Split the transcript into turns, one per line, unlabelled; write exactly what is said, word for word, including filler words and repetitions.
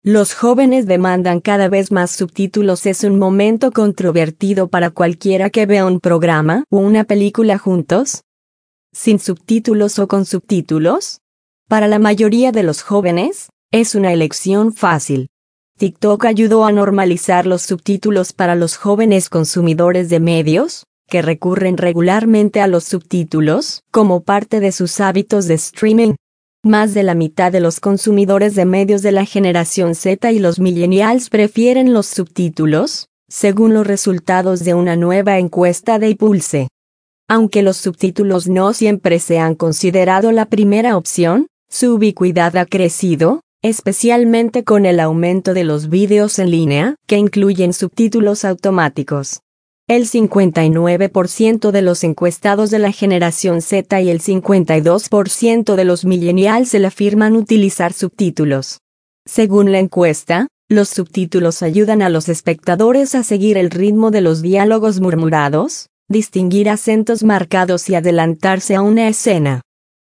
Los jóvenes demandan cada vez más subtítulos. Es un momento controvertido para cualquiera que vea un programa o una película juntos, sin subtítulos o con subtítulos. Para la mayoría de los jóvenes, es una elección fácil. TikTok ayudó a normalizar los subtítulos para los jóvenes consumidores de medios, que recurren regularmente a los subtítulos como parte de sus hábitos de streaming. Más de la mitad de los consumidores de medios de la generación Z y los millennials prefieren los subtítulos, según los resultados de una nueva encuesta de Pulse. Aunque los subtítulos no siempre se han considerado la primera opción, su ubicuidad ha crecido, especialmente con el aumento de los vídeos en línea, que incluyen subtítulos automáticos. El cincuenta y nueve por ciento de los encuestados de la generación Z y el cincuenta y dos por ciento de los millennials se le afirman utilizar subtítulos. Según la encuesta, los subtítulos ayudan a los espectadores a seguir el ritmo de los diálogos murmurados, distinguir acentos marcados y adelantarse a una escena.